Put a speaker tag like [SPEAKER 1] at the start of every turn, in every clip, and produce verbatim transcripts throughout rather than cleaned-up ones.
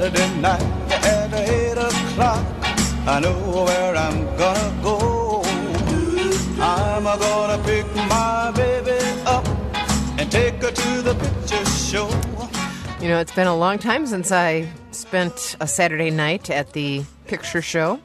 [SPEAKER 1] Saturday night at eight o'clock. I know where I'm gonna go. I'm gonna pick my baby up and take her to the picture show.
[SPEAKER 2] You know, it's been a long time since I spent a Saturday night at the picture show,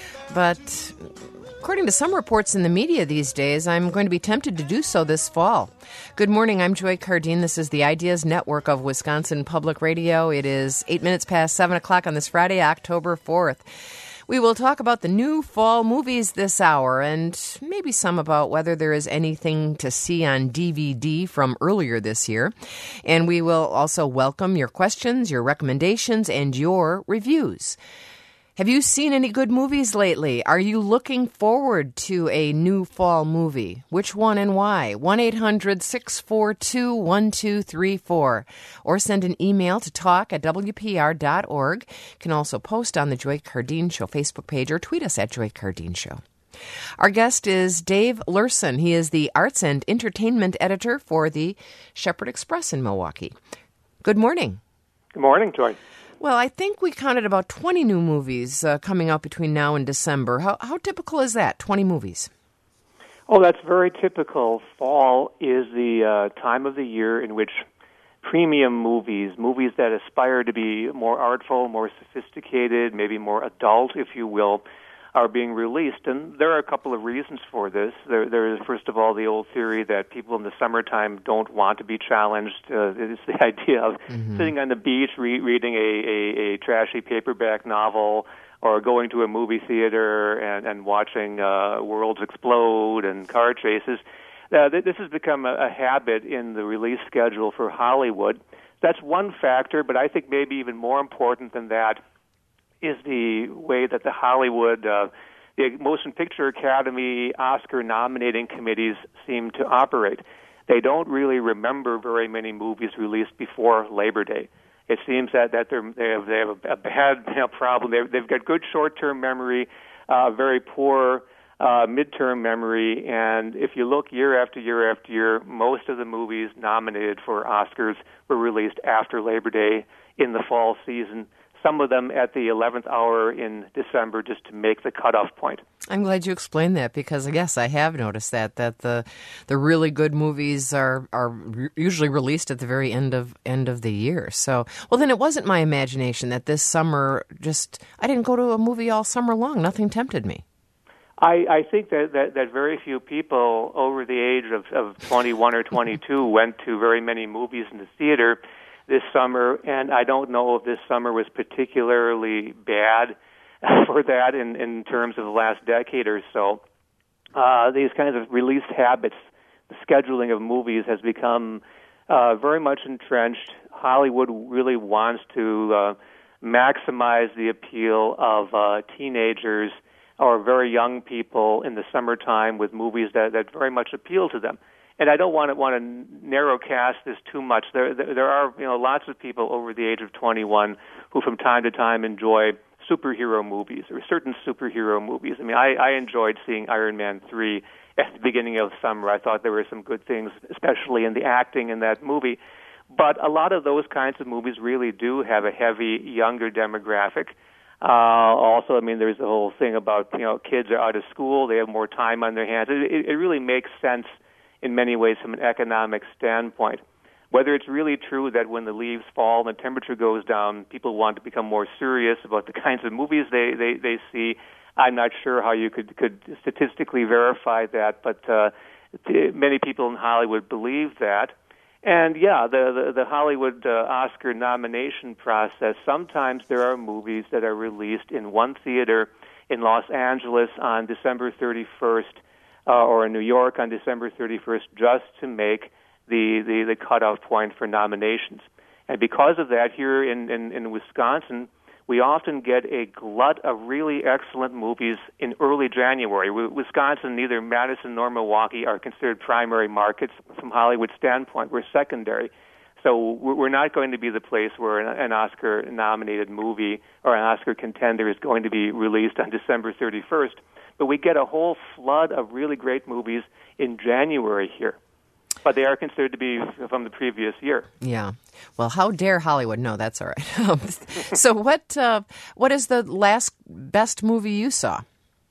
[SPEAKER 2] but according to some reports in the media these days, I'm going to be tempted to do so this fall. Good morning, I'm Joy Cardine. This is the Ideas Network of Wisconsin Public Radio. It is eight minutes past seven o'clock on this Friday, October fourth. We will talk about the new fall movies this hour and maybe some about whether there is anything to see on D V D from earlier this year. And we will also welcome your questions, your recommendations, and your reviews. Have you seen any good movies lately? Are you looking forward to a new fall movie? Which one and why? one eight hundred six four two one two three four. Or send an email to talk at w p r dot org. You can also post on the Joy Cardine Show Facebook page or tweet us at Joy Cardine Show. Our guest is Dave Lurson. He is the Arts and Entertainment Editor for the Shepherd Express in Milwaukee. Good morning.
[SPEAKER 3] Good morning, Joy.
[SPEAKER 2] Well, I think we counted about twenty new movies uh, coming out between now and December. How, how typical is that, twenty movies?
[SPEAKER 3] Oh, that's very typical. Fall is the uh, time of the year in which premium movies, movies that aspire to be more artful, more sophisticated, maybe more adult, if you will, are being released. And there are a couple of reasons for this. There, there is, first of all, the old theory that people in the summertime don't want to be challenged. Uh, it's the idea of mm-hmm. sitting on the beach, re- reading a, a, a trashy paperback novel, or going to a movie theater and, and watching uh, worlds explode and car chases. Uh, th- this has become a, a habit in the release schedule for Hollywood. That's one factor, but I think maybe even more important than that is the way that the Hollywood, uh, the Motion Picture Academy, Oscar nominating committees seem to operate. They don't really remember very many movies released before Labor Day. It seems that, that they're, they have they have a, a bad you know, problem. They've, they've got good short-term memory, uh, very poor uh, mid-term memory, and if you look year after year after year, most of the movies nominated for Oscars were released after Labor Day in the fall season. Some of them at the eleventh hour in December just to make the cutoff point.
[SPEAKER 2] I'm glad you explained that because, yes, I have noticed that, that the the really good movies are, are usually released at the very end of end of the year. So, well, then it wasn't my imagination that this summer just, I didn't go to a movie all summer long. Nothing tempted me.
[SPEAKER 3] I, I think that, that, that very few people over the age of, of twenty-one or twenty-two went to very many movies in the theater this summer, and I don't know if this summer was particularly bad for that in, in terms of the last decade or so. Uh, these kinds of release habits, the scheduling of movies has become uh, very much entrenched. Hollywood really wants to uh, maximize the appeal of uh, teenagers or very young people in the summertime with movies that, that very much appeal to them. And I don't want to want to narrow cast this too much. There, there, there are you know lots of people over the age of twenty-one who, from time to time, enjoy superhero movies or certain superhero movies. I mean, I, I enjoyed seeing Iron Man three at the beginning of summer. I thought there were some good things, especially in the acting in that movie. But a lot of those kinds of movies really do have a heavy younger demographic. Uh, also, I mean, there's the whole thing about you know kids are out of school; they have more time on their hands. It, it really makes sense in many ways from an economic standpoint. Whether it's really true that when the leaves fall and the temperature goes down, people want to become more serious about the kinds of movies they, they, they see, I'm not sure how you could, could statistically verify that, but uh, many people in Hollywood believe that. And yeah, the, the, the Hollywood uh, Oscar nomination process, sometimes there are movies that are released in one theater in Los Angeles on December thirty-first, Uh, or in New York on December thirty-first, just to make the, the, the cutoff point for nominations. And because of that, here in, in, in Wisconsin, we often get a glut of really excellent movies in early January. Wisconsin, neither Madison nor Milwaukee are considered primary markets from Hollywood standpoint. We're secondary. So we're not going to be the place where an Oscar-nominated movie or an Oscar contender is going to be released on December thirty-first. But we get a whole flood of really great movies in January here. but they are considered to be from the previous year.
[SPEAKER 2] Yeah. Well, how dare Hollywood? No, that's all right. So what uh, what is the last best movie you saw?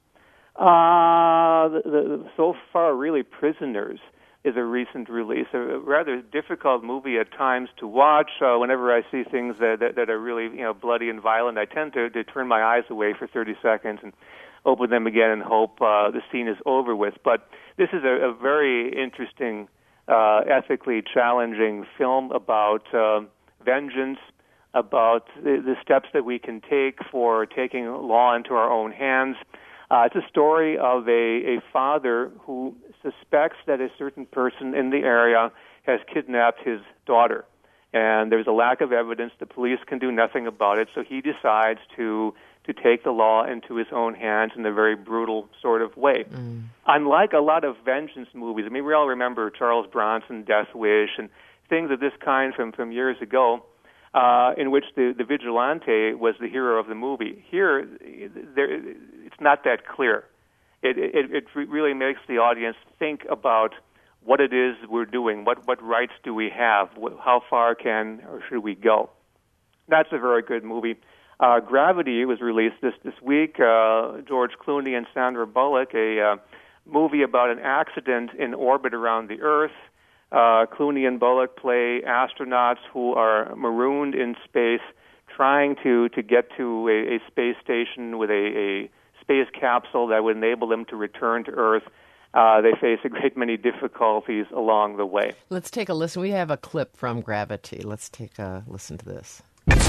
[SPEAKER 3] Uh, the, the, so far, really, Prisoners is a recent release, a rather difficult movie at times to watch. Uh, whenever I see things that, that, that are really, you know, bloody and violent, I tend to, to turn my eyes away for thirty seconds and open them again and hope uh, the scene is over with. But this is a, a very interesting, uh, ethically challenging film about uh, vengeance, about the, the steps that we can take for taking law into our own hands. Uh, it's a story of a, a father who suspects that a certain person in the area has kidnapped his daughter. And there's a lack of evidence. The police can do nothing about it, so he decides to to take the law into his own hands in a very brutal sort of way. Mm. Unlike a lot of vengeance movies, I mean, we all remember Charles Bronson, Death Wish, and things of this kind from, from years ago, uh, in which the, the vigilante was the hero of the movie. Here, there, it's not that clear. It, it, it really makes the audience think about what it is we're doing, what, what rights do we have, how far can or should we go. That's a very good movie. Uh, Gravity was released this, this week. Uh, George Clooney and Sandra Bullock, a uh, movie about an accident in orbit around the Earth. Uh, Clooney and Bullock play astronauts who are marooned in space, trying to, to get to a, a space station with a, a space capsule that would enable them to return to Earth. Uh, they face a great many difficulties along the way.
[SPEAKER 2] Let's take a listen. We have a clip from Gravity. Let's take a listen to this.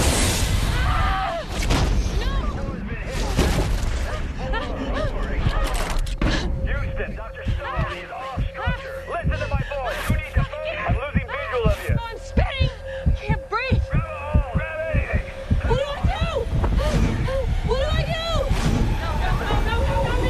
[SPEAKER 4] Houston, Doctor Stone is off structure. Listen to my voice. You need to move. I'm losing visual of you.
[SPEAKER 5] I'm spinning. I can't breathe.
[SPEAKER 4] Grab a hold. Grab anything.
[SPEAKER 5] What do I do? What do I do? No, no, no, no,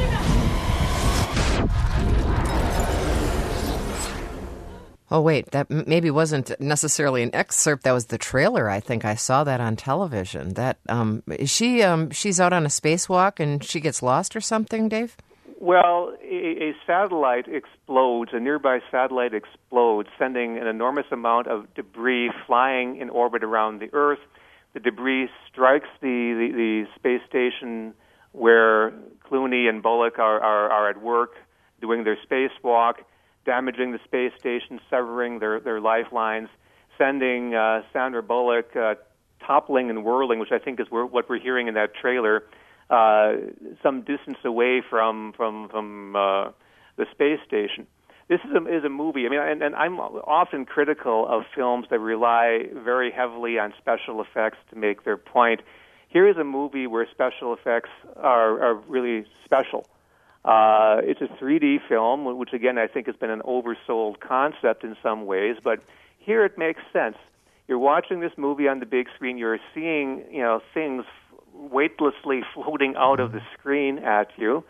[SPEAKER 5] no, no.
[SPEAKER 2] Oh, wait, that m- maybe wasn't necessarily an excerpt. That was the trailer. I think I saw that on television. That um, is she um, she's out on a spacewalk and she gets lost or something, Dave?
[SPEAKER 3] Well, a, a satellite explodes, a nearby satellite explodes, sending an enormous amount of debris flying in orbit around the Earth. The debris strikes the, the, the space station where Clooney and Bullock are, are, are at work doing their spacewalk, damaging the space station, severing their, their lifelines, sending uh, Sandra Bullock uh, toppling and whirling, which I think is what we're hearing in that trailer, Uh, some distance away from from from uh, the space station. This is a, is a movie. I mean, and, and I'm often critical of films that rely very heavily on special effects to make their point. Here is a movie where special effects are, are really special. Uh, it's a three D film, which again I think has been an oversold concept in some ways, but here it makes sense. You're watching this movie on the big screen. You're seeing, you know, things weightlessly floating out of the screen at you.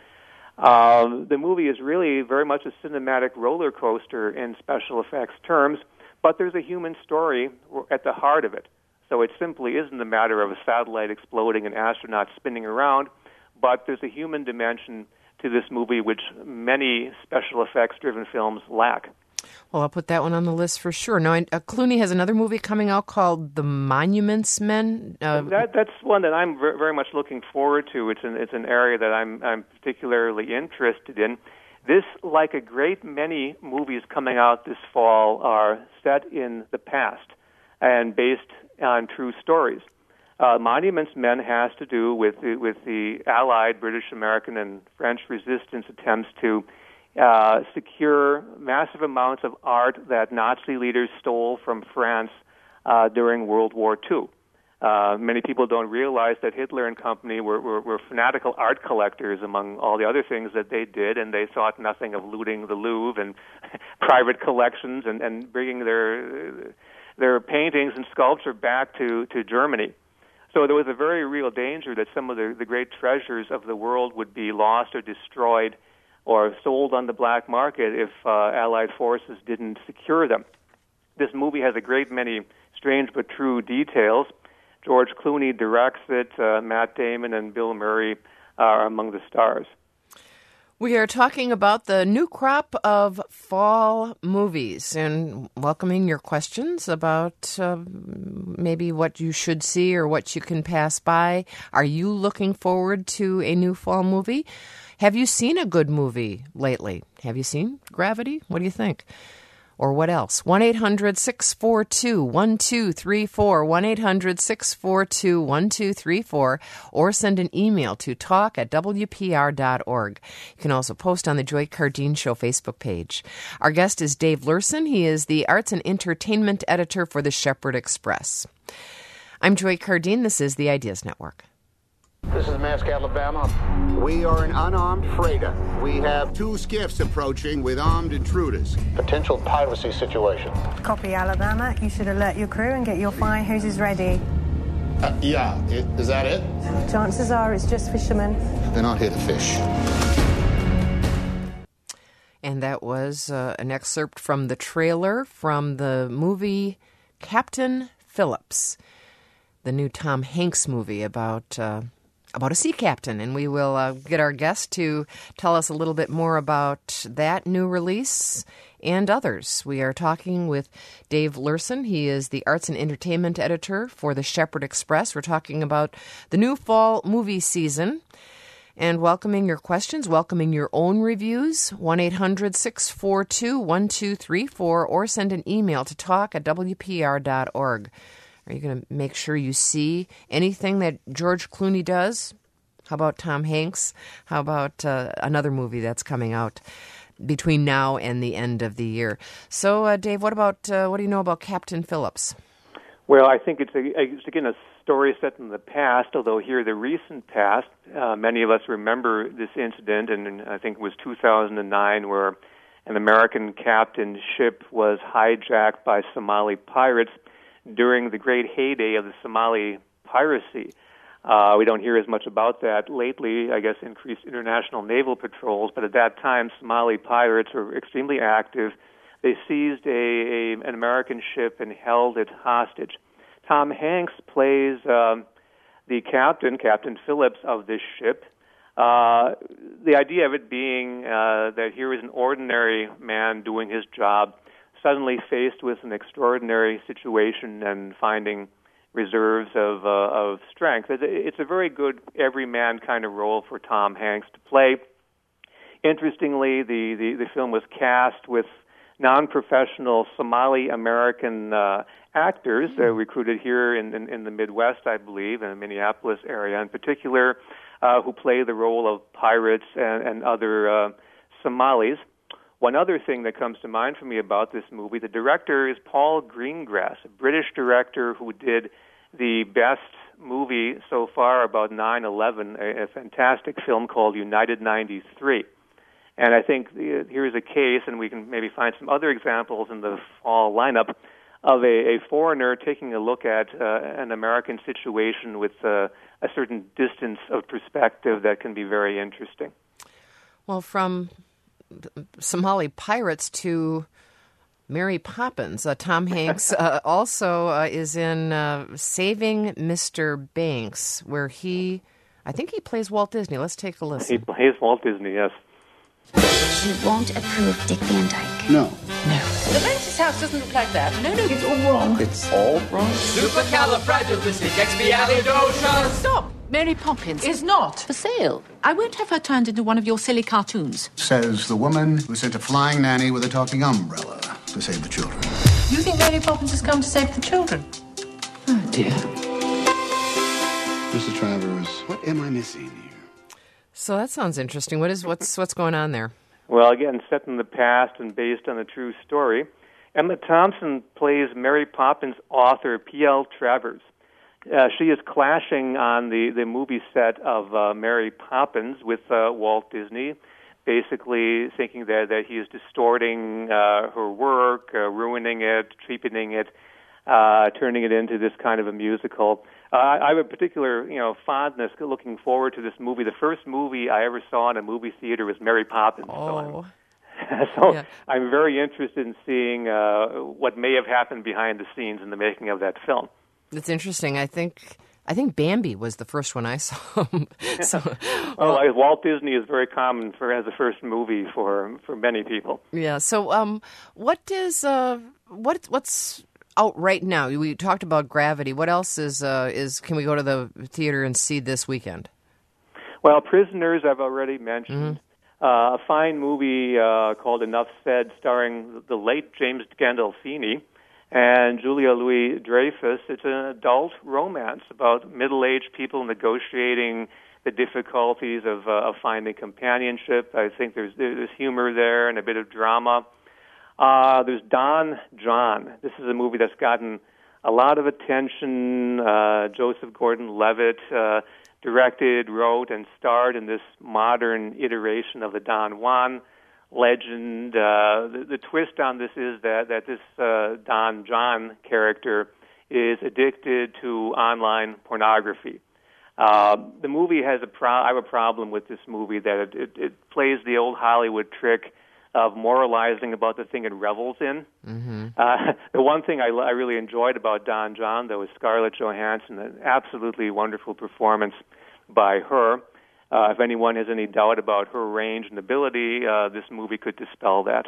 [SPEAKER 3] Um, the movie is really very much a cinematic roller coaster in special effects terms, but there's a human story at the heart of it. So it simply isn't a matter of a satellite exploding and astronauts spinning around, but there's a human dimension to this movie which many special effects-driven films lack.
[SPEAKER 2] Well, I'll put that one on the list for sure. Now, uh, Clooney has another movie coming out called The Monuments Men. Uh,
[SPEAKER 3] that, that's one that I'm very, very much looking forward to. It's an, it's an area that I'm, I'm particularly interested in. This, like a great many movies coming out this fall, are set in the past and based on true stories. Uh, Monuments Men has to do with the, with the Allied British, American, and French resistance attempts to Uh, secure massive amounts of art that Nazi leaders stole from France uh, during World War Two. Uh, many people don't realize that Hitler and company were, were, were fanatical art collectors among all the other things that they did, and they thought nothing of looting the Louvre and private collections and, and bringing their their paintings and sculpture back to, to Germany. So there was a very real danger that some of the, the great treasures of the world would be lost or destroyed or sold on the black market if uh, Allied forces didn't secure them. This movie has a great many strange but true details. George Clooney directs it. Uh, Matt Damon and Bill Murray are among the stars.
[SPEAKER 2] We are talking about the new crop of fall movies and welcoming your questions about uh, maybe what you should see or what you can pass by. Are you looking forward to a new fall movie? Have you seen a good movie lately? Have you seen Gravity? What do you think? Or what else? one eight hundred six four two one two three four, one eight hundred six four two one two three four, or send an email to talk at w p r dot org. You can also post on the Joy Cardine Show Facebook page. Our guest is Dave Lurson. He is the Arts and Entertainment Editor for the Shepherd Express. I'm Joy Cardine. This is the Ideas Network.
[SPEAKER 6] This is Mask, Alabama.
[SPEAKER 7] We are an unarmed freighter. We have two skiffs approaching with armed intruders.
[SPEAKER 6] Potential piracy situation.
[SPEAKER 8] Copy, Alabama. You should alert your crew and get your fire hoses ready.
[SPEAKER 6] Uh, yeah, it, is that it?
[SPEAKER 8] Chances are it's just fishermen.
[SPEAKER 6] They're not here to fish.
[SPEAKER 2] And that was uh, an excerpt from the trailer from the movie Captain Phillips, the new Tom Hanks movie about uh, about a sea captain. And we will uh, get our guest to tell us a little bit more about that new release and others. We are talking with Dave Lurson. He is the Arts and Entertainment Editor for the Shepherd Express. We're talking about the new fall movie season and welcoming your questions, welcoming your own reviews, one eight hundred six four two one two three four, or send an email to talk at w p r dot org. Are you going to make sure you see anything that George Clooney does? How about Tom Hanks? How about uh, another movie that's coming out between now and the end of the year? So, uh, Dave, what about uh, what do you know about Captain Phillips?
[SPEAKER 3] Well, I think it's, a, it's again a story set in the past, although here the recent past, uh, many of us remember this incident, and I think it was two thousand nine, where an American captain's ship was hijacked by Somali pirates during the great heyday of the Somali piracy. Uh, we don't hear as much about that lately, I guess increased international naval patrols, but at that time Somali pirates were extremely active. They seized a, a an American ship and held it hostage. Tom Hanks plays um, the captain, Captain Phillips, of this ship. Uh, the idea of it being uh, that here is an ordinary man doing his job, suddenly faced with an extraordinary situation and finding reserves of uh, of strength. It's a, it's a very good everyman kind of role for Tom Hanks to play. Interestingly, the, the, the film was cast with non-professional Somali-American uh, actors uh, recruited here in, in, in the Midwest, I believe, in the Minneapolis area in particular, uh, who play the role of pirates and, and other uh, Somalis. One other thing that comes to mind for me about this movie, the director is Paul Greengrass, a British director who did the best movie so far about nine eleven, a, a fantastic film called United ninety-three. And I think uh, here's a case, and we can maybe find some other examples in the fall lineup, of a, a foreigner taking a look at uh, an American situation with uh, a certain distance of perspective that can be very interesting.
[SPEAKER 2] Well, from Somali pirates to Mary Poppins. Uh, Tom Hanks uh, also uh, is in uh, Saving Mister Banks, where he, I think he plays Walt Disney. Let's take a listen.
[SPEAKER 3] He plays Walt Disney, yes.
[SPEAKER 9] You won't approve Dick Van Dyke.
[SPEAKER 7] No.
[SPEAKER 9] No.
[SPEAKER 10] The Mantis house doesn't look like that.
[SPEAKER 9] No, no, it's all wrong.
[SPEAKER 7] It's all wrong.
[SPEAKER 10] Supercalifragilisticexpialidocious. Stop! Mary Poppins is not for sale. I won't have her turned into one of your silly cartoons.
[SPEAKER 7] Says the woman who sent a flying nanny with a talking umbrella to save the children.
[SPEAKER 10] You think Mary Poppins has come to save the children? Oh, dear.
[SPEAKER 7] Mister Travers, what am I missing here?
[SPEAKER 2] So that sounds interesting. What is what's what's going on there?
[SPEAKER 3] Well, again, set in the past and based on a true story. Emma Thompson plays Mary Poppins author P L Travers. Uh, she is clashing on the, the movie set of uh, Mary Poppins with uh, Walt Disney, basically thinking that, that he is distorting uh, her work, uh, ruining it, cheapening it, uh, turning it into this kind of a musical. Uh, I have a particular, you know, fondness looking forward to this movie. The first movie I ever saw in a movie theater was Mary Poppins.
[SPEAKER 2] Oh.
[SPEAKER 3] So, I'm, so
[SPEAKER 2] yeah.
[SPEAKER 3] I'm very interested in seeing uh, what may have happened behind the scenes in the making of that film.
[SPEAKER 2] It's interesting. I think I think Bambi was the first one I saw. so,
[SPEAKER 3] well, well, Walt Disney is very common for as the first movie for for many people.
[SPEAKER 2] Yeah. So, um, what is uh, what what's out right now? We talked about Gravity. What else is uh, is can we go to the theater and see this weekend?
[SPEAKER 3] Well, Prisoners, I've already mentioned. Mm-hmm. Uh, a fine movie uh, called Enough Said, starring the late James Gandolfini and Julia Louis-Dreyfus. It's an adult romance about middle-aged people negotiating the difficulties of, uh, of finding companionship. I think there's there's humor there and a bit of drama. Uh, there's Don John. This is a movie that's gotten a lot of attention. Uh, Joseph Gordon-Levitt uh, directed, wrote, and starred in this modern iteration of the Don Juan legend. Uh, the, the twist on this is that, that this uh, Don John character is addicted to online pornography. Uh, the movie has a pro- I have a problem with this movie that it, it, it plays the old Hollywood trick of moralizing about the thing it revels in. Mm-hmm. Uh, the one thing I, I really enjoyed about Don John, though, is Scarlett Johansson, an absolutely wonderful performance by her. Uh, if anyone has any doubt about her range and ability, uh, this movie could dispel that.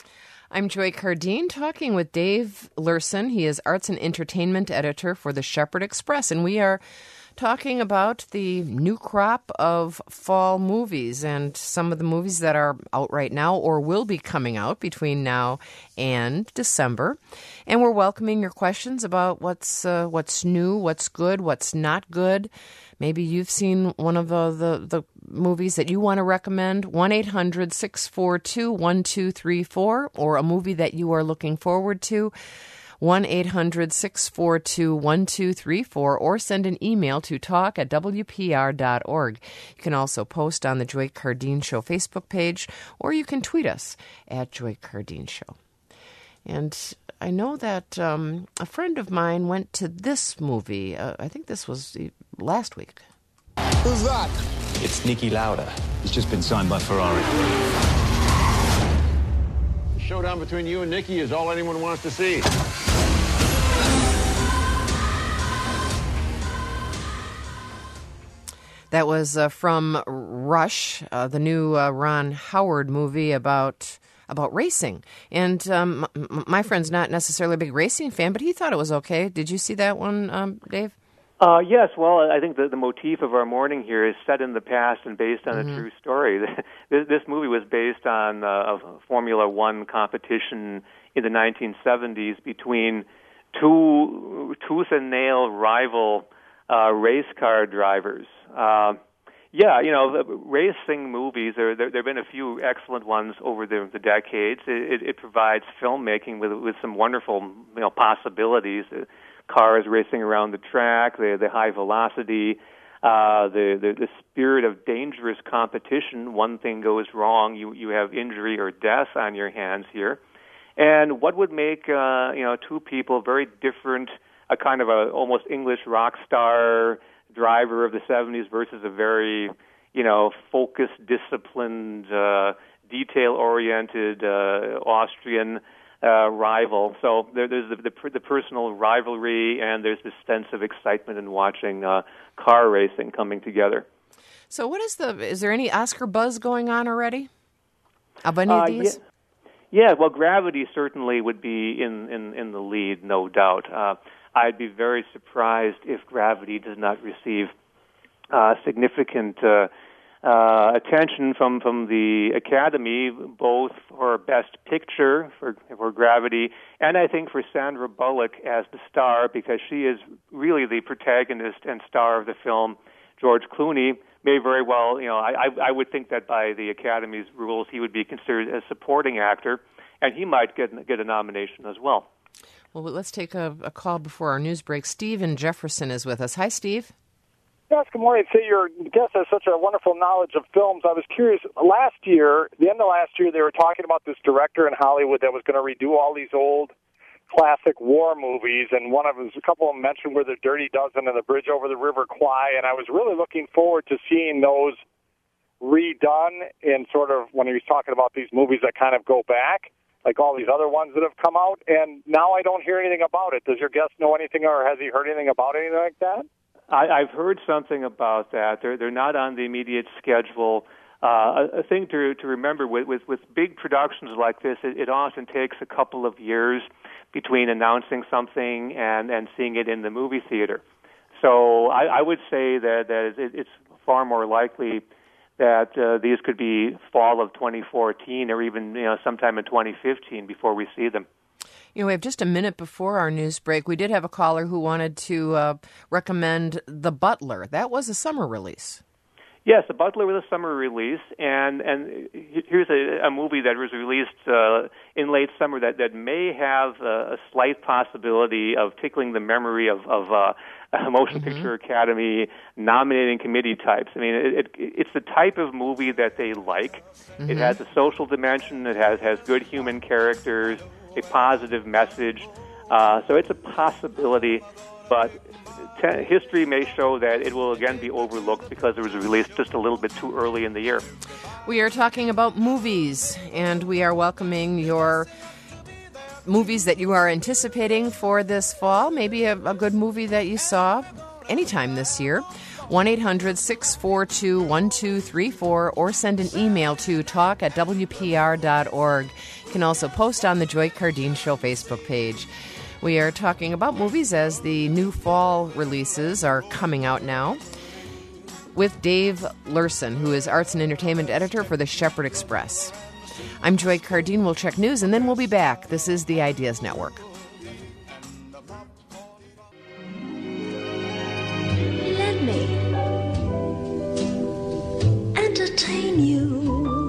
[SPEAKER 2] I'm Joy Cardine, talking with Dave Lurson. He is Arts and Entertainment Editor for the Shepherd Express, and we are talking about the new crop of fall movies and some of the movies that are out right now or will be coming out between now and December. And we're welcoming your questions about what's uh, what's new, what's good, what's not good. Maybe you've seen one of the, the, the movies that you want to recommend, one eight hundred six four two one two three four, or a movie that you are looking forward to, one eight hundred six four two one two three four, or send an email to talk at w p r dot org. You can also post on the Joy Cardine Show Facebook page, or you can tweet us at Joy Cardine Show. And I know that um, a friend of mine went to this movie. Uh, I think this was last week.
[SPEAKER 11] Who's that? It's Niki Lauda. He's just been signed by Ferrari.
[SPEAKER 12] The showdown between you and Niki is all anyone wants to see.
[SPEAKER 2] That was uh, from Rush, uh, the new uh, Ron Howard movie about about racing. And um, m- my friend's not necessarily a big racing fan, but he thought it was okay. Did you see that one, um, Dave?
[SPEAKER 3] Uh, yes, well, I think the, the motif of our morning here is set in the past and based on mm-hmm. a true story. this, this movie was based on uh, a Formula One competition in the nineteen seventies between two tooth-and-nail rival uh, race car drivers. Uh, yeah, you know, racing movies, there, there, there have been a few excellent ones over the, the decades. It, it, it provides filmmaking with, with some wonderful, you know, possibilities. Cars racing around the track, the, the high velocity, uh, the, the the spirit of dangerous competition. One thing goes wrong, you you have injury or death on your hands here. And what would make uh, you know two people very different, a kind of a almost English rock star driver of the seventies versus a very you know focused, disciplined, uh, detail-oriented uh, Austrian Uh, rival. So there, there's the, the, the personal rivalry, and there's this sense of excitement in watching uh, car racing coming together.
[SPEAKER 2] So, what is the? Is there any Oscar buzz going on already? Of any of
[SPEAKER 3] uh,
[SPEAKER 2] these?
[SPEAKER 3] Yeah. yeah, well, Gravity certainly would be in, in, in the lead, no doubt. Uh, I'd be very surprised if Gravity does not receive uh, significant Uh, Uh, attention from, from the Academy, both for Best Picture for, for Gravity, and I think for Sandra Bullock as the star, because she is really the protagonist and star of the film. George Clooney may very well, you know, I, I would think that by the Academy's rules, he would be considered a supporting actor, and he might get get a nomination as well.
[SPEAKER 2] Well, let's take a, a call before our news break. Steve in Jefferson is with us. Hi, Steve.
[SPEAKER 13] Yes, good morning. I'd say your guest has such a wonderful knowledge of films. I was curious, last year, the end of last year, they were talking about this director in Hollywood that was going to redo all these old classic war movies, and one of them, a couple of them mentioned were The Dirty Dozen and The Bridge Over the River Kwai, and I was really looking forward to seeing those redone in sort of, when he was talking about these movies that kind of go back, like all these other ones that have come out, and now I don't hear anything about it. Does your guest know anything, or has he heard anything about anything like that?
[SPEAKER 3] I, I've heard something about that. They're they're not on the immediate schedule. Uh, a, a thing to to remember with, with, with big productions like this, it, it often takes a couple of years between announcing something and, and seeing it in the movie theater. So I, I would say that, that it, it's far more likely that uh, these could be fall of twenty fourteen or even you know sometime in twenty fifteen before we see them.
[SPEAKER 2] You know, we have just a minute before our news break. We did have a caller who wanted to uh, recommend The Butler. That was a summer release.
[SPEAKER 3] Yes, The Butler was a summer release, and and here's a, a movie that was released uh, in late summer that, that may have a, a slight possibility of tickling the memory of, of uh, a Motion mm-hmm. Picture Academy nominating committee types. I mean, it, it, it's the type of movie that they like. Mm-hmm. It has a social dimension. It has, has good human characters, a positive message. Uh, so it's a possibility, but T- history may show that it will again be overlooked because it was released just a little bit too early in the year.
[SPEAKER 2] We are talking about movies, and we are welcoming your movies that you are anticipating for this fall. Maybe a, a good movie that you saw anytime this year. one eight hundred six four two one two three four or send an email to talk at w p r dot org. You can also post on the Joy Cardine Show Facebook page. We are talking about movies as the new fall releases are coming out now with Dave Lurson, who is Arts and Entertainment Editor for the Shepherd Express. I'm Joy Cardine. We'll check news, and then we'll be back. This is the Ideas Network.
[SPEAKER 5] Let me entertain you.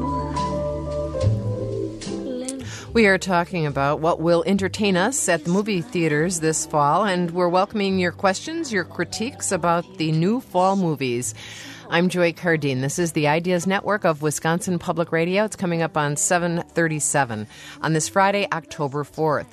[SPEAKER 2] We are talking about what will entertain us at the movie theaters this fall, and we're welcoming your questions, your critiques about the new fall movies. I'm Joy Cardine. This is the Ideas Network of Wisconsin Public Radio. It's coming up on seven thirty-seven on this Friday, October fourth.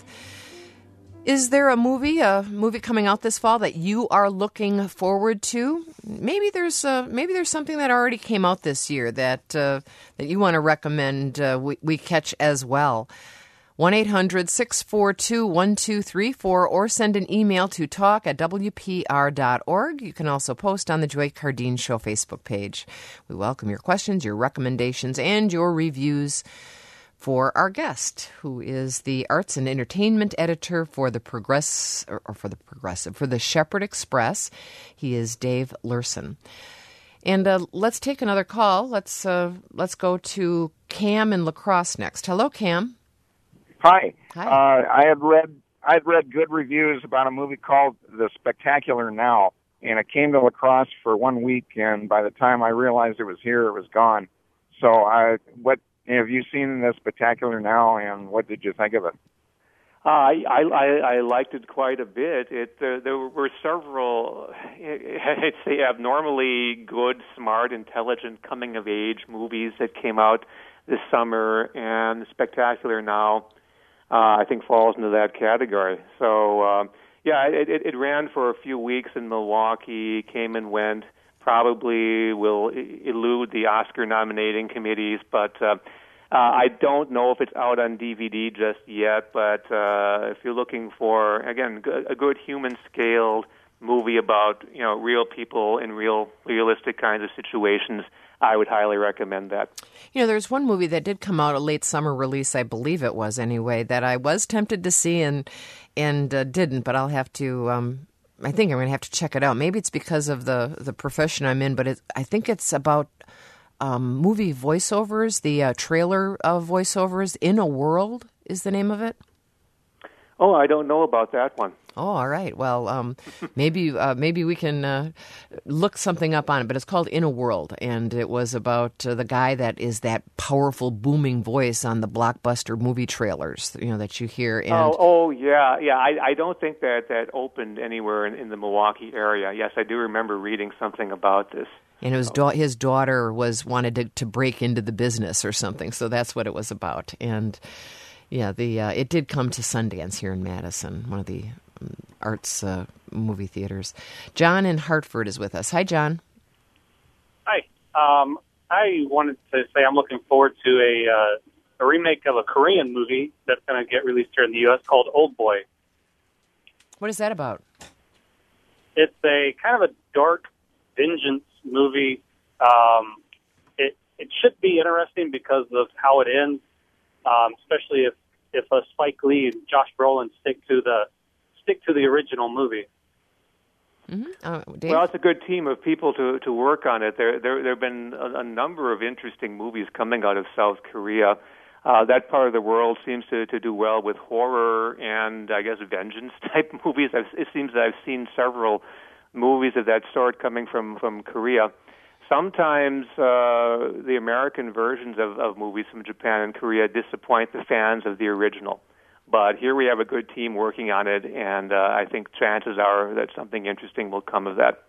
[SPEAKER 2] Is there a movie, a movie coming out this fall that you are looking forward to? Maybe there's uh, maybe there's something that already came out this year that uh, that you want to recommend uh, we, we catch as well. one eight hundred six four two one two three four or send an email to talk at w p r dot org. You can also post on the Joy Cardine Show Facebook page. We welcome your questions, your recommendations, and your reviews for our guest, who is the Arts and Entertainment Editor for the Progress or, or for the Progressive for the Shepherd Express. He is Dave Lurson. And uh, let's take another call. Let's uh, let's go to Cam in La Crosse next. Hello, Cam.
[SPEAKER 14] Hi.
[SPEAKER 2] Hi.
[SPEAKER 14] Uh, I had read I had read good reviews about a movie called The Spectacular Now, and it came to La Crosse for one week, and by the time I realized it was here, it was gone. So, I what have you seen The Spectacular Now, and what did you think of it?
[SPEAKER 3] Uh, I, I I liked it quite a bit. It uh, there were several, I'd say, abnormally good, smart, intelligent coming-of-age movies that came out this summer, and The Spectacular Now, uh, I think, falls into that category. So, uh, yeah, it, it, it ran for a few weeks in Milwaukee, came and went. Probably will elude the Oscar nominating committees, but uh, uh, I don't know if it's out on D V D just yet. But uh, if you're looking for, again, a good human-scaled movie about you know real people in real, realistic kinds of situations, I would highly recommend that.
[SPEAKER 2] You know, there's one movie that did come out, a late summer release, I believe it was anyway, that I was tempted to see and and uh, didn't, but I'll have to. Um, I think I'm going to have to check it out. Maybe it's because of the, the profession I'm in, but it, I think it's about um, movie voiceovers, the uh, trailer of voiceovers. In a World is the name of it.
[SPEAKER 3] Oh, I don't know about that one.
[SPEAKER 2] Oh, all right. Well, um, maybe uh, maybe we can uh, look something up on it. But it's called In a World, and it was about uh, the guy that is that powerful, booming voice on the blockbuster movie trailers, you know, that you hear. And
[SPEAKER 3] oh, oh, yeah, yeah. I, I don't think that that opened anywhere in, in the Milwaukee area. Yes, I do remember reading something about this.
[SPEAKER 2] And it was da- his daughter was wanted to, to break into the business or something, so that's what it was about. And yeah, the uh, it did come to Sundance here in Madison, one of the um, arts uh, movie theaters. John in Hartford is with us. Hi, John.
[SPEAKER 15] Hi. Um, I wanted to say I'm looking forward to a uh, a remake of a Korean movie that's going to get released here in the U S called Old Boy.
[SPEAKER 2] What is that about?
[SPEAKER 15] It's a kind of a dark vengeance movie. Um, it it should be interesting because of how it ends, um, especially if if uh, Spike Lee and Josh Brolin stick to the stick to the original movie.
[SPEAKER 2] Mm-hmm. Uh, Dave?
[SPEAKER 3] Well, it's a good team of people to to work on it. There there there have been a, a number of interesting movies coming out of South Korea. Uh, that part of the world seems to, to do well with horror and, I guess, vengeance-type movies. I've, it seems that I've seen several movies of that sort coming from, from Korea. Sometimes uh, the American versions of, of movies from Japan and Korea disappoint the fans of the original. But here we have a good team working on it, and uh, I think chances are that something interesting will come of that.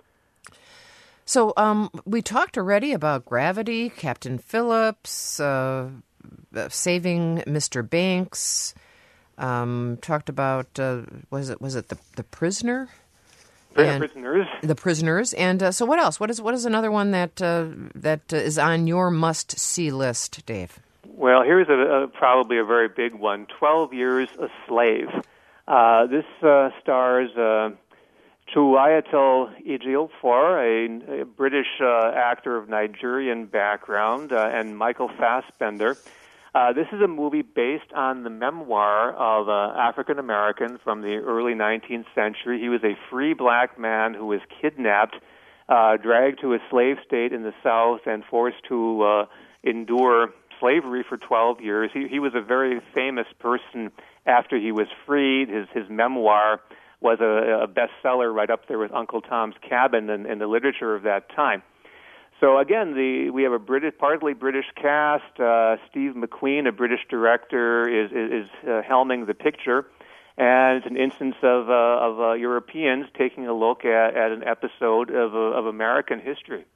[SPEAKER 2] So um, we talked already about Gravity, Captain Phillips, uh, Saving Mister Banks. Um, talked about uh, was it was it the the Prisoner?
[SPEAKER 3] And prisoners.
[SPEAKER 2] The Prisoners. And uh, so what else? What is what is another one that uh, that uh, is on your must see list, Dave?
[SPEAKER 3] Well, here's a, a probably a very big one. Twelve Years a Slave. Uh, this uh, stars uh, Chiwetel Ejiofor, a, a British uh, actor of Nigerian background, uh, and Michael Fassbender. Uh, this is a movie based on the memoir of an African American from the early nineteenth century. He was a free black man who was kidnapped, uh, dragged to a slave state in the South, and forced to uh, endure slavery for twelve years. He, he was a very famous person after he was freed. His his memoir was a, a bestseller right up there with Uncle Tom's Cabin in, in the literature of that time. So again, the we have a British, partly British cast. Uh, Steve McQueen, a British director, is is, is uh, helming the picture, and it's an instance of uh, of uh, Europeans taking a look at, at an episode of uh, of American history.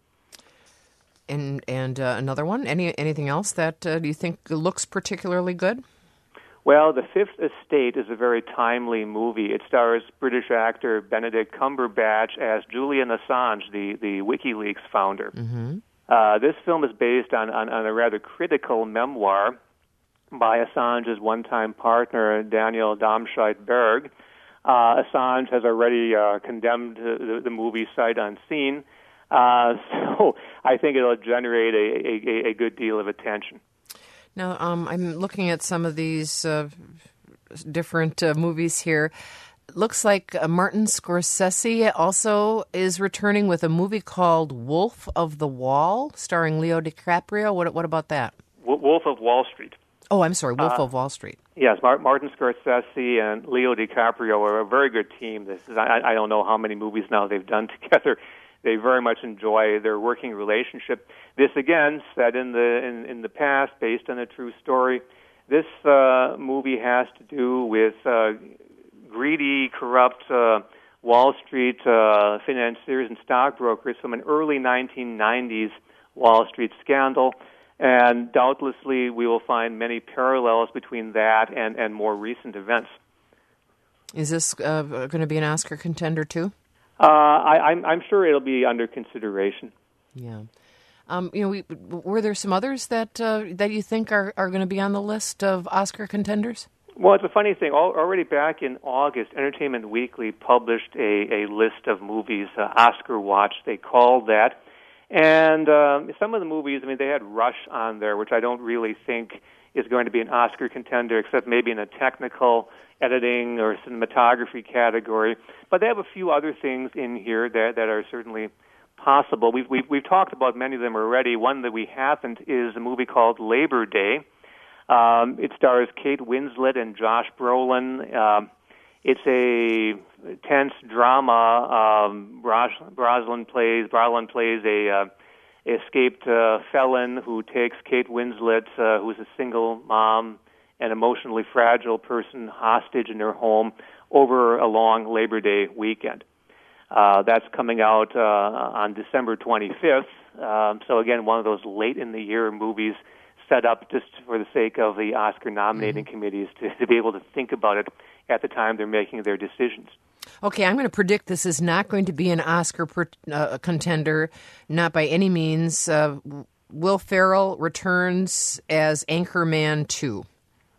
[SPEAKER 2] And and uh, another one. Any anything else that uh, do you think looks particularly good?
[SPEAKER 3] Well, The Fifth Estate is a very timely movie. It stars British actor Benedict Cumberbatch as Julian Assange, the, the WikiLeaks founder.
[SPEAKER 2] Mm-hmm.
[SPEAKER 3] Uh, this film is based on, on, on a rather critical memoir by Assange's one-time partner, Daniel Domscheit-Berg. Uh, Assange has already uh, condemned the, the movie sight unseen, uh, so I think it'll generate a, a, a good deal of attention.
[SPEAKER 2] Now, um, I'm looking at some of these uh, different uh, movies here. Looks like uh, Martin Scorsese also is returning with a movie called Wolf of the Wall, starring Leo DiCaprio. What, what about that?
[SPEAKER 3] Wolf of Wall Street.
[SPEAKER 2] Oh, I'm sorry, Wolf
[SPEAKER 3] uh,
[SPEAKER 2] of Wall Street.
[SPEAKER 3] Yes, Martin Scorsese and Leo DiCaprio are a very good team. This is I, I don't know how many movies now they've done together. They very much enjoy their working relationship. This, again, set in the in, in the past, based on a true story. This uh, movie has to do with uh, greedy, corrupt uh, Wall Street uh, financiers and stockbrokers from an early nineteen nineties Wall Street scandal. And doubtlessly, we will find many parallels between that and, and more recent events.
[SPEAKER 2] Is this uh, going to be an Oscar contender, too?
[SPEAKER 3] Uh, I, I'm, I'm sure it'll be under consideration.
[SPEAKER 2] Yeah. Um, you know, we, were there some others that uh, that you think are, are going to be on the list of Oscar contenders?
[SPEAKER 3] Well, it's a funny thing. Al- already back in August, Entertainment Weekly published a, a list of movies, uh, Oscar Watch, they called that. And um, some of the movies, I mean, they had Rush on there, which I don't really think is going to be an Oscar contender, except maybe in a technical editing or cinematography category. But they have a few other things in here that, that are certainly possible. We've, we've, we've talked about many of them already. One that we haven't is a movie called Labor Day. Um, it stars Kate Winslet and Josh Brolin. Um, it's a tense drama. Um, Bros- Brosnan plays Brolin plays a uh, escaped uh, felon who takes Kate Winslet, uh, who's a single mom, an emotionally fragile person, hostage in her home over a long Labor Day weekend. Uh, that's coming out uh, on December twenty-fifth. Um, so again, one of those late in the year movies set up just for the sake of the Oscar nominating mm-hmm. committees to, to be able to think about it at the time they're making their decisions.
[SPEAKER 2] Okay, I'm going to predict this is not going to be an Oscar per, uh, contender, not by any means. Uh, Will Ferrell returns as Anchorman two.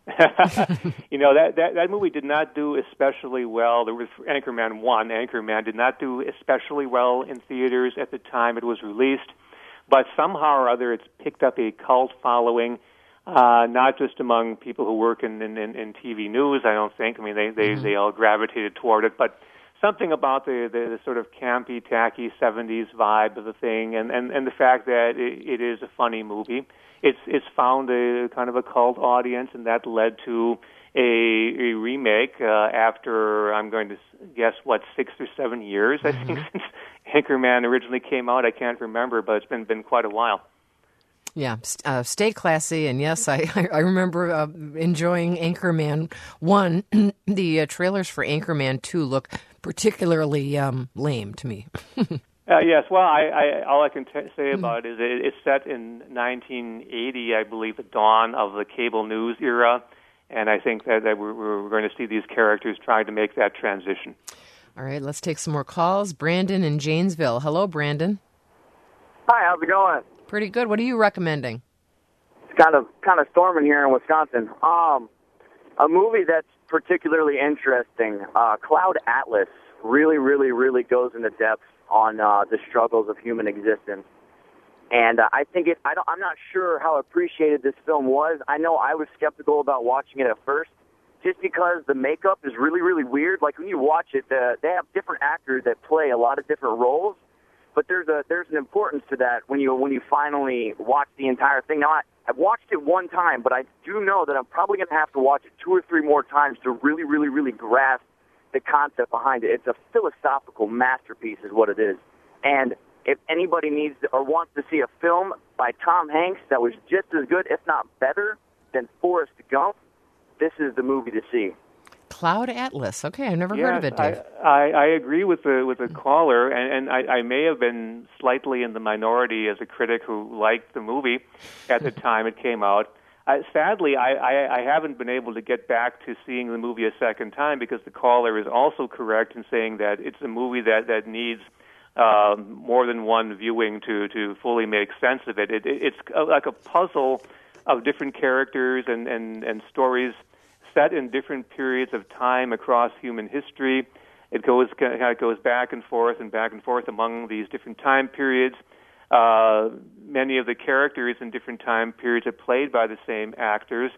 [SPEAKER 3] You know, that, that that movie did not do especially well. There was Anchorman one. Anchorman did not do especially well in theaters at the time it was released, but somehow or other it's picked up a cult following, uh, not just among people who work in, in, in T V news, I don't think. I mean, they, they, mm-hmm. they all gravitated toward it, but something about the, the, the sort of campy, tacky seventies vibe of the thing, and, and, and the fact that it, it is a funny movie. It's it's found a kind of a cult audience, and that led to a, a remake uh, after, I'm going to guess, what, six or seven years, mm-hmm. I think, since Anchorman originally came out. I can't remember, but it's been, been quite a while.
[SPEAKER 2] Yeah, uh, stay classy, and yes, I, I remember uh, enjoying Anchorman one. The uh, trailers for Anchorman two look particularly um, lame to me.
[SPEAKER 3] Uh, yes, well, I, I, all I can t- say about it is it, it's set in nineteen eighty, I believe, the dawn of the cable news era, and I think that, that we're, we're going to see these characters trying to make that transition.
[SPEAKER 2] All right, let's take some more calls. Brandon in Janesville. Hello, Brandon.
[SPEAKER 16] Hi, how's it going?
[SPEAKER 2] Pretty good. What are you recommending?
[SPEAKER 16] It's kind of kind of storming here in Wisconsin. Um, a movie that's particularly interesting, uh, Cloud Atlas, really, really, really goes into depth on uh, the struggles of human existence. And uh, I think it, I don't, I'm not sure how appreciated this film was. I know I was skeptical about watching it at first, just because the makeup is really, really weird. Like when you watch it, the, they have different actors that play a lot of different roles, but there's a there's an importance to that when you when you finally watch the entire thing. Now, I, I've watched it one time, but I do know that I'm probably going to have to watch it two or three more times to really, really, really grasp the concept behind it. It's a philosophical masterpiece is what it is. And if anybody needs to, or wants to see a film by Tom Hanks that was just as good, if not better, than Forrest Gump, this is the movie to see.
[SPEAKER 2] Cloud Atlas. Okay, I've never
[SPEAKER 3] yes,
[SPEAKER 2] heard of it, Dave.
[SPEAKER 3] I, I, I agree with the with the caller, and, and I, I may have been slightly in the minority as a critic who liked the movie at the time it came out. Uh, sadly, I, I, I haven't been able to get back to seeing the movie a second time because the caller is also correct in saying that it's a movie that, that needs um, more than one viewing to, to fully make sense of it. it, it it's like a puzzle of different characters and, and, and stories set in different periods of time across human history. It goes kind of goes back and forth and back and forth among these different time periods. Uh, many of the characters in different time periods are played by the same actors,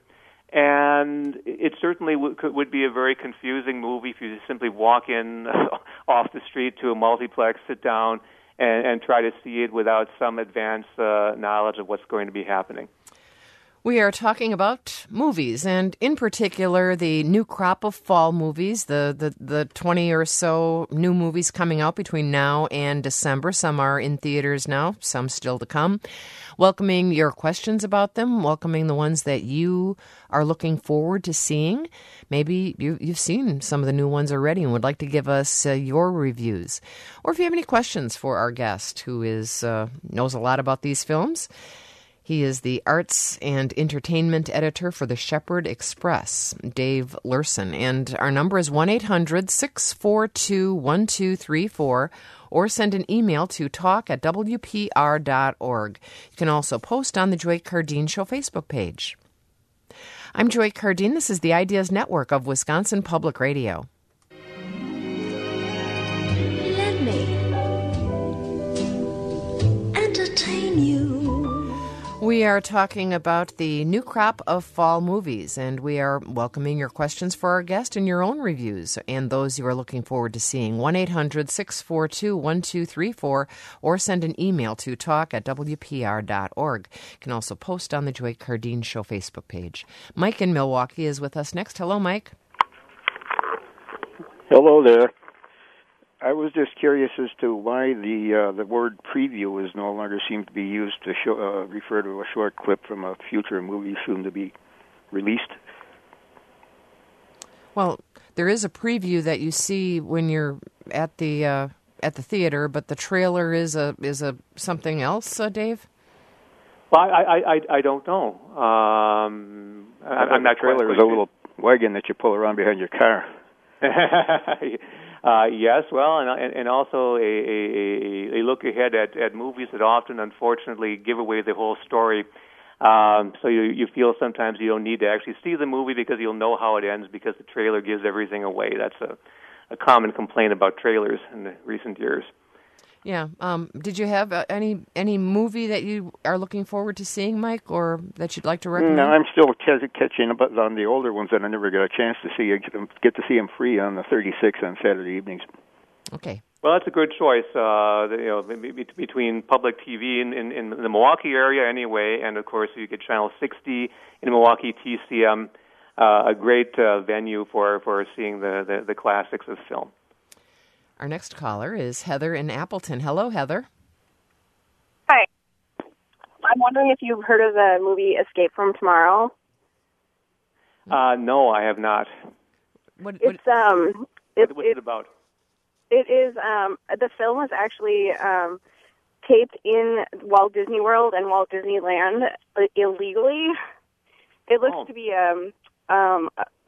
[SPEAKER 3] and it certainly w- could, would be a very confusing movie if you just simply walk in off the street to a multiplex, sit down, and, and try to see it without some advanced uh, knowledge of what's going to be happening.
[SPEAKER 2] We are talking about movies, and in particular, the new crop of fall movies, the, the, the twenty or so new movies coming out between now and December. Some are in theaters now, some still to come. Welcoming your questions about them, welcoming the ones that you are looking forward to seeing. Maybe you, you've seen some of the new ones already and would like to give us uh, your reviews. Or if you have any questions for our guest who is uh, knows a lot about these films. He is the arts and entertainment editor for the Shepherd Express, Dave Lurson. And our number is one eight hundred six four two one two three four, or send an email to talk at w p r dot org. You can also post on the Joy Cardine Show Facebook page. I'm Joy Cardine. This is the Ideas Network of Wisconsin Public Radio.
[SPEAKER 5] Let me entertain you.
[SPEAKER 2] We are talking about the new crop of fall movies, and we are welcoming your questions for our guest and your own reviews and those you are looking forward to seeing. one eight hundred six four two one two three four, or send an email to talk at w p r dot org. You can also post on the Joy Cardine Show Facebook page. Mike in Milwaukee is with us next. Hello, Mike.
[SPEAKER 17] Hello there. I was just curious as to why the uh, the word preview is no longer seemed to be used to show, uh, refer to a short clip from a future movie soon to be released.
[SPEAKER 2] Well, there is a preview that you see when you're at the uh, at the theater, but the trailer is a is a something else, uh, Dave.
[SPEAKER 3] Well, I I I, I don't know. Um, I, I'm not
[SPEAKER 17] trailer is a little wagon that you pull around behind your car.
[SPEAKER 3] Uh, yes, well, and and also a, a, a look ahead at, at movies that often, unfortunately, give away the whole story. Um, so you you feel sometimes you don't need to actually see the movie because you'll know how it ends because the trailer gives everything away. That's a, a common complaint about trailers in the recent years.
[SPEAKER 2] Yeah. Um, did you have uh, any any movie that you are looking forward to seeing, Mike, or that you'd like to recommend?
[SPEAKER 17] No, I'm still c- catching up on the older ones that I never got a chance to see. I get, them, get to see them free on the thirty-six on Saturday evenings.
[SPEAKER 2] Okay.
[SPEAKER 3] Well, that's a good choice. Uh, you know, between public T V in, in, in the Milwaukee area, anyway, and of course you get Channel sixty in Milwaukee T C M, uh, a great uh, venue for, for seeing the, the, the classics of film.
[SPEAKER 2] Our next caller is Heather in Appleton. Hello, Heather.
[SPEAKER 18] Hi. I'm wondering if you've heard of the movie Escape from Tomorrow.
[SPEAKER 3] Uh, no, I have not.
[SPEAKER 2] What,
[SPEAKER 18] what, it's um, it,
[SPEAKER 3] what's it, it about?
[SPEAKER 18] It is um, the film was actually um, taped in Walt Disney World and Walt Disneyland illegally. It looks
[SPEAKER 3] oh.
[SPEAKER 18] to be um, um,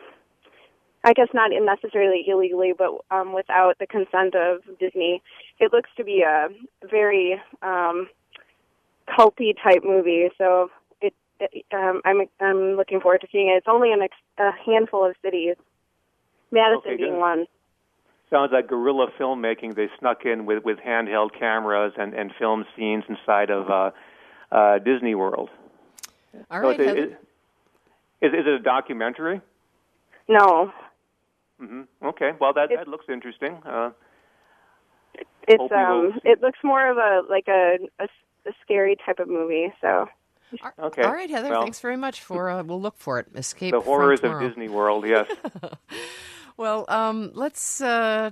[SPEAKER 18] I guess not necessarily illegally, but um, without the consent of Disney. It looks to be a very um, culty type movie. So it, it um, I'm I'm looking forward to seeing it. It's only in a, a handful of cities, Madison
[SPEAKER 3] okay,
[SPEAKER 18] being
[SPEAKER 3] good.
[SPEAKER 18] one.
[SPEAKER 3] Sounds like guerrilla filmmaking. They snuck in with, with handheld cameras and, and filmed scenes inside of uh, uh, Disney World.
[SPEAKER 2] All
[SPEAKER 3] so
[SPEAKER 2] right,
[SPEAKER 3] it's,
[SPEAKER 2] Heather.
[SPEAKER 3] it, is, is it a documentary?
[SPEAKER 18] No.
[SPEAKER 3] Mm-hmm. Okay. Well, that that looks interesting. Uh,
[SPEAKER 18] it's um, it looks more of a like a, a, a scary type of movie. So.
[SPEAKER 3] Okay.
[SPEAKER 2] All right, Heather.
[SPEAKER 3] Well,
[SPEAKER 2] thanks very much for. Uh, we'll look for it. Escape
[SPEAKER 3] the horrors
[SPEAKER 2] from
[SPEAKER 3] of
[SPEAKER 2] Tomorrow.
[SPEAKER 3] Disney World. Yes.
[SPEAKER 2] Well, um, let's. Uh,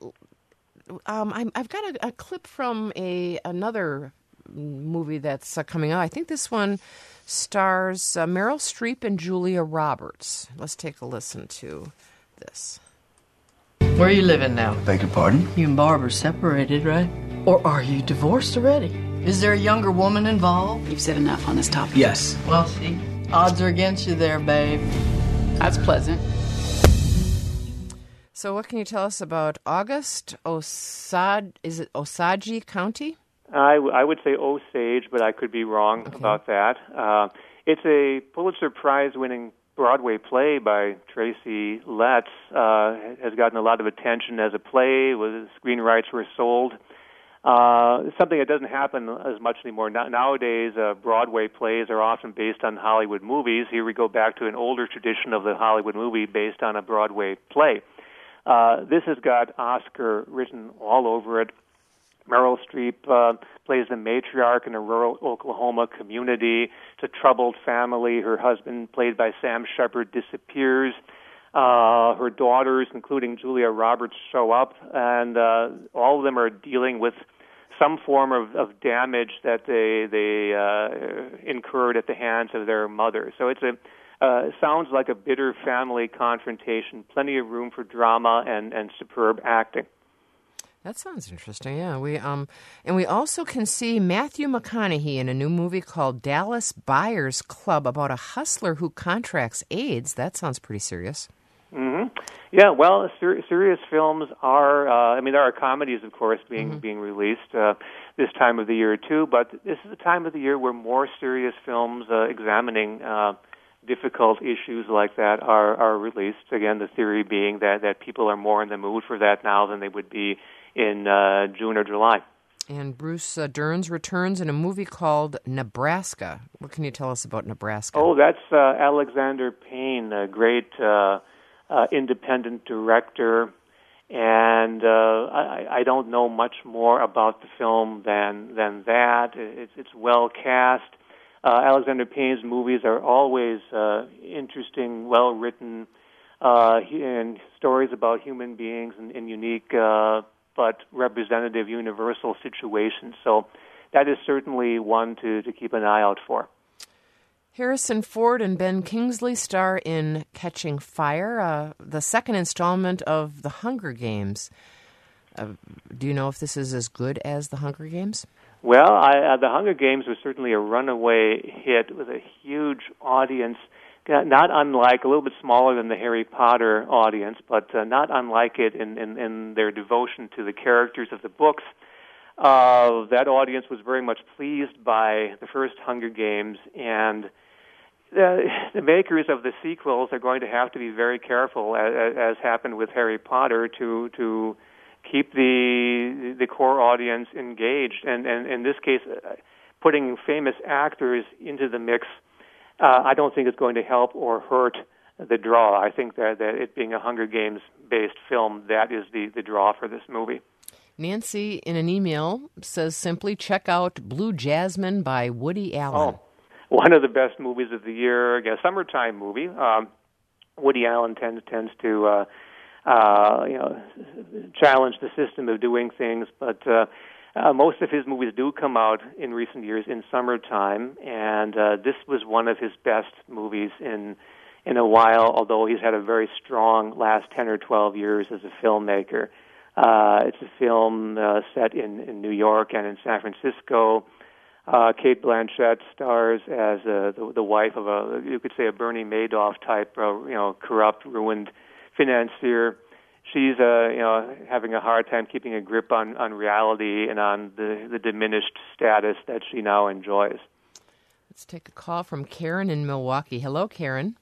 [SPEAKER 2] um, I'm, I've got a, a clip from a another movie that's uh, coming out. I think this one stars uh, Meryl Streep and Julia Roberts. Let's take a listen to this.
[SPEAKER 19] Where are you living now?
[SPEAKER 11] Beg your pardon?
[SPEAKER 19] You and Barb are separated, right? Or are you divorced already? Is there a younger woman involved?
[SPEAKER 20] You've said enough on this topic.
[SPEAKER 11] Yes.
[SPEAKER 19] Well, see, odds are against you there, babe.
[SPEAKER 20] That's pleasant.
[SPEAKER 2] So what can you tell us about August Osage? Is it Osage County?
[SPEAKER 3] I, w- I would say Osage, but I could be wrong
[SPEAKER 2] okay.
[SPEAKER 3] about that. Uh, it's a Pulitzer Prize-winning Broadway play by Tracy Letts. Uh, has gotten a lot of attention as a play. The screen rights were sold. Uh, it's something that doesn't happen as much anymore. Now, nowadays, uh, Broadway plays are often based on Hollywood movies. Here we go back to an older tradition of the Hollywood movie based on a Broadway play. Uh, this has got Oscar written all over it. Meryl Streep uh, plays the matriarch in a rural Oklahoma community. It's a troubled family. Her husband, played by Sam Shepard, disappears. Uh, her daughters, including Julia Roberts, show up, and uh, all of them are dealing with some form of, of damage that they they uh, incurred at the hands of their mother. So it's a uh, sounds like a bitter family confrontation. Plenty of room for drama and, and superb acting.
[SPEAKER 2] That sounds interesting. Yeah, we um, and we also can see Matthew McConaughey in a new movie called Dallas Buyers Club about a hustler who contracts AIDS. That sounds pretty serious.
[SPEAKER 3] Mm-hmm. Yeah, well, ser- serious films are. Uh, I mean, there are comedies, of course, being mm-hmm. being released uh, this time of the year too. But this is the time of the year where more serious films uh, examining uh, difficult issues like that are are released. Again, the theory being that that people are more in the mood for that now than they would be in uh, June or July.
[SPEAKER 2] And Bruce uh, Dern returns in a movie called Nebraska. What can you tell us about Nebraska?
[SPEAKER 3] Oh, that's uh, Alexander Payne, a great uh, uh, independent director. And uh, I, I don't know much more about the film than than that. It's, it's well cast. Uh, Alexander Payne's movies are always uh, interesting, well written, uh, and stories about human beings in, in unique uh, but representative universal situations. So that is certainly one to, to keep an eye out for.
[SPEAKER 2] Harrison Ford and Ben Kingsley star in Catching Fire, uh, the second installment of The Hunger Games. Uh, do you know if this is as good as The Hunger Games?
[SPEAKER 3] Well, I, uh, The Hunger Games was certainly a runaway hit with a huge audience, not unlike, a little bit smaller than the Harry Potter audience, but uh, not unlike it in, in, in their devotion to the characters of the books. uh, that audience was very much pleased by the first Hunger Games, and the, the makers of the sequels are going to have to be very careful, as, as happened with Harry Potter, to to keep the the core audience engaged. And, and in this case, uh, putting famous actors into the mix, uh, I don't think is going to help or hurt the draw. I think that, that it being a Hunger Games-based film, that is the, the draw for this movie.
[SPEAKER 2] Nancy, in an email, says simply check out Blue Jasmine by Woody Allen.
[SPEAKER 3] Oh, one of the best movies of the year, a summertime movie. Um, Woody Allen tends tends to uh, uh, you know challenge the system of doing things, but uh, uh, most of his movies do come out in recent years in summertime, and uh, this was one of his best movies in in a while. Although he's had a very strong last ten or twelve years as a filmmaker. Uh, it's a film uh, set in, in New York and in San Francisco. Uh, Cate Blanchett stars as uh, the, the wife of a, you could say, a Bernie Madoff type, uh, you know, corrupt, ruined financier. She's, uh, you know, having a hard time keeping a grip on, on reality and on the, the diminished status that she now enjoys.
[SPEAKER 2] Let's take a call from Karen in Milwaukee. Hello, Karen.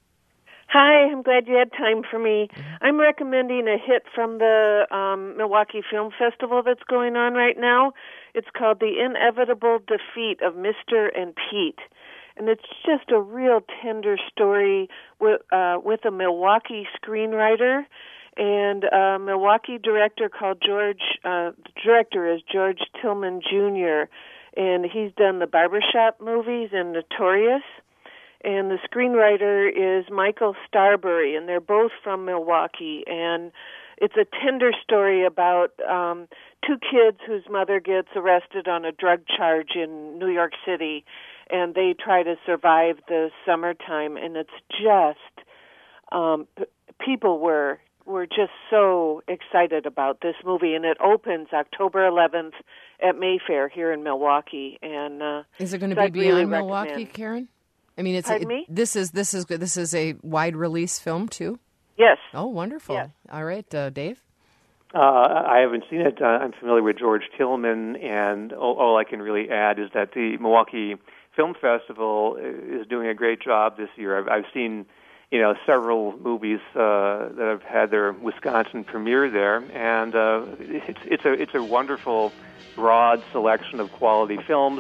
[SPEAKER 21] Hi, I'm glad you had time for me. I'm recommending a hit from the um, Milwaukee Film Festival that's going on right now. It's called The Inevitable Defeat of Mister and Pete. And it's just a real tender story with, uh, with a Milwaukee screenwriter and a Milwaukee director called George, uh, the director is George Tillman Junior, and he's done the Barbershop movies and Notorious. And the screenwriter is Michael Starbury, and they're both from Milwaukee. And it's a tender story about um, two kids whose mother gets arrested on a drug charge in New York City, and they try to survive the summertime. And it's just um, p- people were were just so excited about this movie, and it opens October eleventh at Mayfair here in Milwaukee. And uh,
[SPEAKER 2] is it going to
[SPEAKER 21] so
[SPEAKER 2] be
[SPEAKER 21] I'd
[SPEAKER 2] beyond
[SPEAKER 21] really
[SPEAKER 2] Milwaukee,
[SPEAKER 21] recommend.
[SPEAKER 2] Karen? I mean, it's
[SPEAKER 21] Pardon
[SPEAKER 2] it,
[SPEAKER 21] me?
[SPEAKER 2] this is this is this is a wide release film too.
[SPEAKER 21] Yes.
[SPEAKER 2] Oh, wonderful!
[SPEAKER 21] Yes.
[SPEAKER 2] All right, uh, Dave.
[SPEAKER 3] Uh, I haven't seen it. Uh, I'm familiar with George Tillman, and all, all I can really add is that the Milwaukee Film Festival is doing a great job this year. I've, I've seen, you know, several movies uh, that have had their Wisconsin premiere there, and uh, it's it's a it's a wonderful, broad selection of quality films.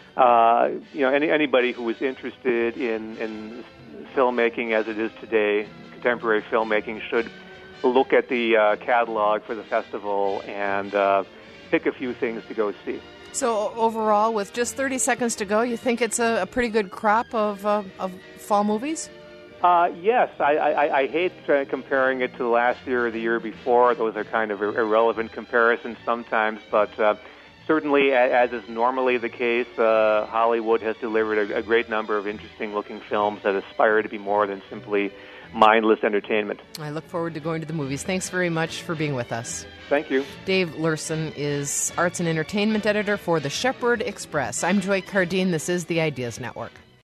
[SPEAKER 3] Uh, you know, any, anybody who is interested in, in filmmaking as it is today, contemporary filmmaking, should look at the uh, catalog for the festival and uh, pick a few things to go see.
[SPEAKER 2] So overall, with just thirty seconds to go, you think it's a, a pretty good crop of uh, of fall movies?
[SPEAKER 3] Uh, yes, I, I, I hate uh, comparing it to last year or the year before. Those are kind of irrelevant comparisons sometimes, but uh, certainly, as is normally the case, uh, Hollywood has delivered a, a great number of interesting-looking films that aspire to be more than simply mindless entertainment.
[SPEAKER 2] I look forward to going to the movies. Thanks very much for being with us.
[SPEAKER 3] Thank you.
[SPEAKER 2] Dave Lurson is Arts and Entertainment Editor for the Shepherd Express. I'm Joy Cardine. This is the Ideas Network.